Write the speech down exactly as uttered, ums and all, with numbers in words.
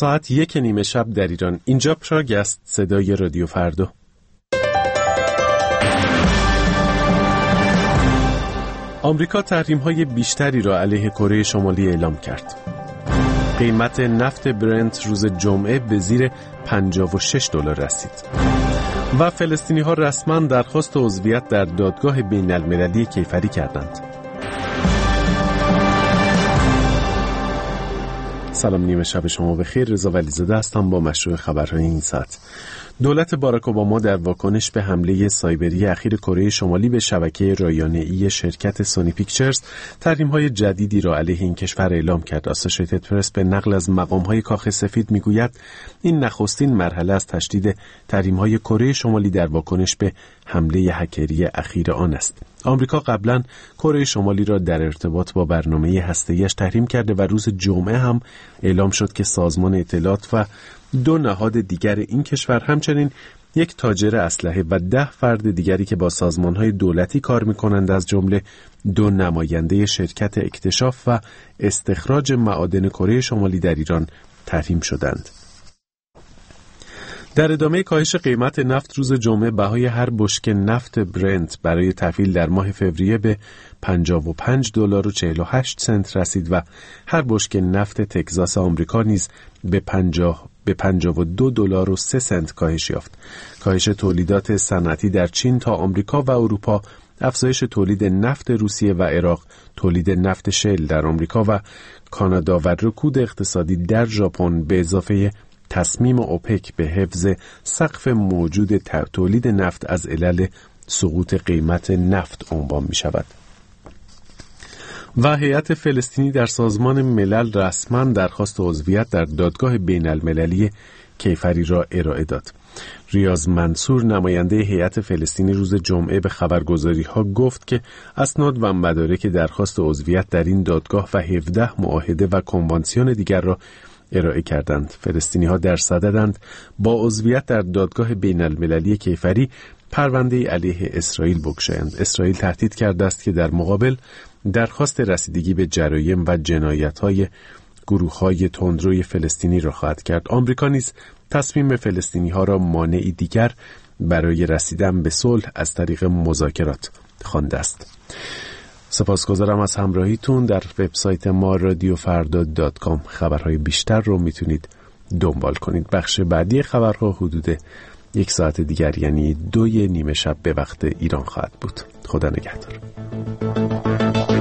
ساعت یک نیمه شب در ایران. اینجا پراگ است، صدای رادیو فردا. آمریکا تحریم‌های بیشتری را علیه کره شمالی اعلام کرد. قیمت نفت برنت روز جمعه به زیر پنجاه و شش دلار رسید. و فلسطینی‌ها رسما درخواست عضویت در دادگاه بین‌المللی کیفری کردند. سلام، نیمه شب شما بخیر. رضا ولیزاده هستم با مشروع خبرهای این ساعت. دولت باراک اوباما در واکنش به حمله سایبری اخیر کره شمالی به شبکه رایانه‌ای شرکت سونی پیکچرز تحریم‌های جدیدی را علیه این کشور اعلام کرد. آسوشیتد پرس به نقل از مقام‌های کاخ سفید می‌گوید این نخستین مرحله از تشدید تحریم‌های کره شمالی در واکنش به حمله هکری اخیر آن است. آمریکا قبلا کره شمالی را در ارتباط با برنامه هسته‌ایش تحریم کرده و روز جمعه هم اعلام شد که سازمان اطلاعات و دو نهاد دیگر این کشور، همچنین یک تاجر اسلحه و ده فرد دیگری که با سازمان‌های دولتی کار می‌کنند، از جمله دو نماینده شرکت اکتشاف و استخراج معادن کره شمالی در ایران تحریم شدند. در ادامه کاهش قیمت نفت روز جمعه بهای هر بشکه نفت برنت برای تحویل در ماه فوریه به پنجاه و پنج دلار و چهل و هشت سنت رسید و هر بشکه نفت تگزاس آمریکا نیز به پنجاه به پنجاه و دو دلار و سه سنت کاهش یافت. کاهش تولیدات صنعتی در چین تا آمریکا و اروپا، افزایش تولید نفت روسیه و عراق، تولید نفت شل در آمریکا و کانادا و رکود اقتصادی در ژاپن به اضافه تصمیم اوپک به حفظ سقف موجود تولید نفت از علل سقوط قیمت نفت عنوان می شود. و هیئت فلسطینی در سازمان ملل رسما درخواست عضویت در دادگاه بین المللی کیفری را ارائه داد. ریاض منصور، نماینده هیئت فلسطینی، روز جمعه به خبرگزاری‌ها گفت که اسناد و مدارک درخواست عضویت در این دادگاه و هفده معاهده و کنوانسیون دیگر را ارائه کردند. فلسطینی‌ها در صددند با عضویت در دادگاه بین المللی کیفری پرونده علیه اسرائیل بگشایند. اسرائیل تهدید کرده است که در مقابل درخواست رسیدگی به جرایم و جنایت‌های گروه‌های تندروی فلسطینی را خواهد کرد. آمریکا نیز تصمیم فلسطینی‌ها را مانعی دیگر برای رسیدن به صلح از طریق مذاکرات خوانده است. سپاسگزارم از همراهیتون. در وبسایت ما رادیو فردا دات کام خبرهای بیشتر رو میتونید دنبال کنید. بخش بعدی خبرها حدود یک ساعت دیگر، یعنی دوی نیمه شب به وقت ایران خواهد بود. خدا نگهدار.